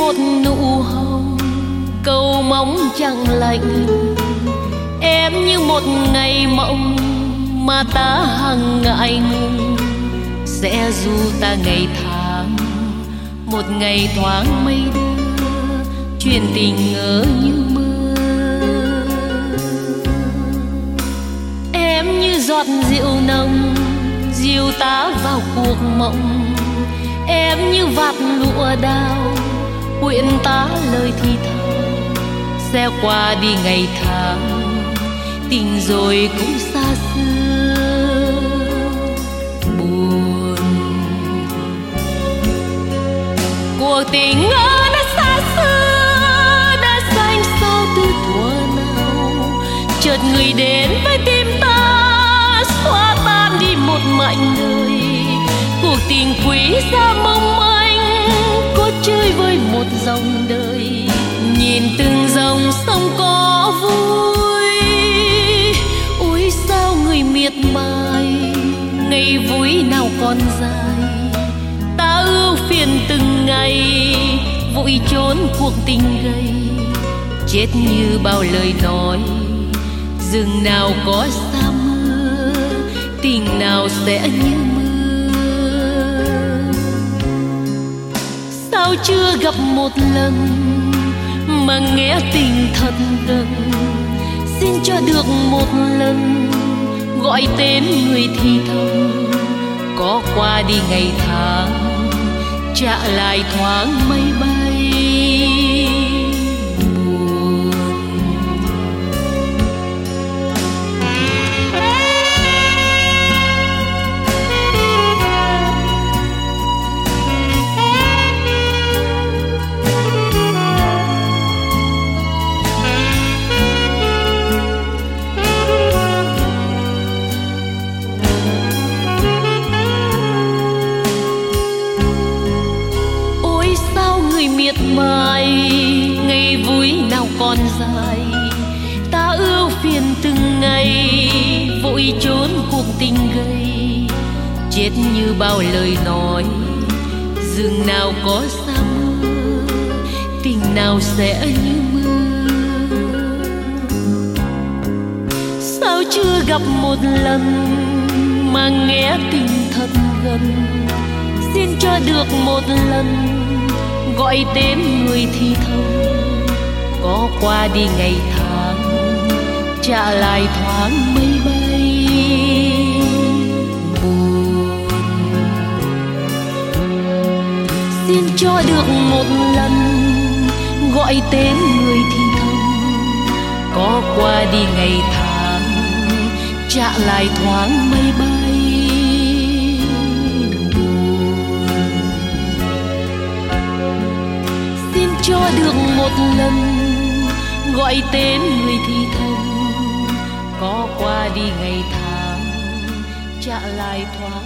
một nụ hồng cầu mong chẳng lạnh, em như một ngày mộng mà ta hằng ngại ngùng. Sẽ du ta ngày tháng, một ngày thoáng mây đưa chuyện tình ngỡ như mơ. Em như giọt rượu nồng dìu ta vào cuộc mộng, em như vạt lụa đào quyện ta lời thì thầm. Sẽ qua đi ngày tháng, tình rồi cũng xa xưa buồn. Cuộc tình ngỡ đã xa xưa, đã xanh sao từ thuở nào. Chợt người đến với tim ta, xóa tan đi một mảnh đời. Cuộc tình quý giá mong manh, có chơi với một dòng đời. Nhìn từng dòng sông có vui, ôi sao người miệt mài. Ngày vui nào còn dài, ta ưu phiền từng ngày. Vội trốn cuộc tình gầy, chết như bao lời nói. Rừng nào có xa mưa, tình nào sẽ như mưa. Sao chưa gặp một lần mà nghe tình thật gần. Xin cho được một lần gọi tên người thì thầm. Có qua đi ngày tháng, trả lại thoáng mây bay buồn. Miệt mài, ngày vui nào còn dài. Ta ưu phiền từng ngày, vội trốn cuộc tình gầy. Chết như bao lời nói, rừng nào có xa mưa, tình nào sẽ như mưa. Sao chưa gặp một lần mà nghe tình thật gần. Xin cho được một lần gọi tên người thì thầm. Có qua đi ngày tháng, trả lại thoáng mây bay buồn. Xin cho được một lần gọi tên người thì thầm. Có qua đi ngày tháng, trả lại thoáng mây bay. Cho được một lần gọi tên người thì thầm. Có qua đi ngày tháng, trả lại thoáng